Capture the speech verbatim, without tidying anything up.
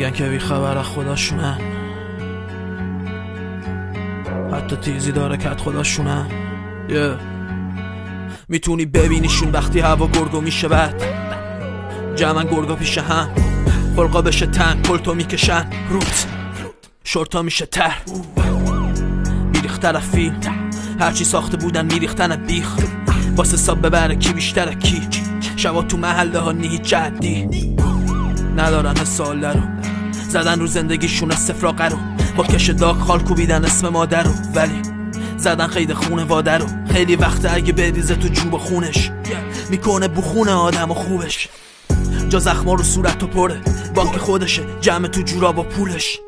میگن که بی خبر از خداشونن، حتی تیزی داره کت خداشونن. yeah. میتونی ببینیشون وقتی هوا گرگو میشه بد، جمعن گرگا پیش هم، خلقا بشه تن، کلتو میکشن روت، شورتا میشه تر، بیریختر از فیلم، هرچی ساخته بودن میریختن بیخ، واسه ساب ببره کی بیشتره کی، شبا تو محله ها نیهی جدی ندارن ساله رو، زدن رو زندگیشون استفراغه رو، با کش داغ خال کوبیدن اسم مادر رو، ولی زدن قید خونه واده رو. خیلی وقت اگه بریزه تو جوب خونش، میکنه بخونه آدم و خوبش، جا زخما رو صورت و پره، بانک خودشه جمع تو جورا با پولش.